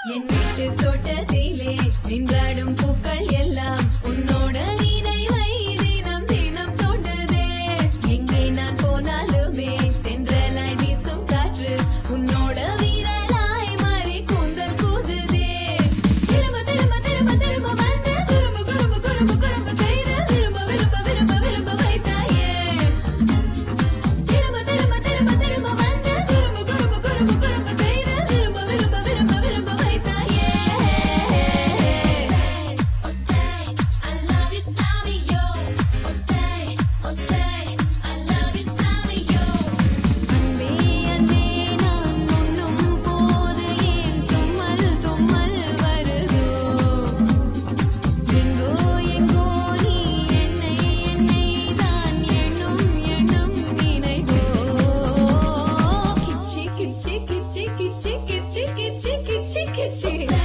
என் வீட்டு தோட்டத்திலே நின்றாடும் பூக்கள் எல்லாம் உன்னோட நினைவை தினம் தினம் தோன்றுதே. எங்கே நான் போனாலுமே தென்றலாய் வீசும் காற்று உன்னோட வீரலாய் மாறி கூந்தல் கூதுதே. திரும்ப திரும்ப திரும்ப திரும்ப வந்து குறும்பு குறும்பு குறும்பு குறும்பு செய்து விரும்ப விரும்ப விரும்ப விரும்ப வைத்தாயே. திரும்ப திரும்ப திரும்ப திரும்ப வந்து குறும்பு குறும்பு குறும்பு குறும்பு செய்து விரும்ப விரும்ப விரும்ப விரும்ப வைத்தாயே. Oh say I love you Savio. Oh say I love you Savio. அன்பே அன்பே நான் உண்ணும் போது ஏன் தும்மல் தும்மல் வருதோ. எங்கோ எங்கோ நீ என்னை என்னை தான் எண்ணும் எண்ணும் நினைவோ. கிச்சி கிச்சி கிச்சி கிச்சி கிச்சி கிச்சி கிச்சி கிச்சி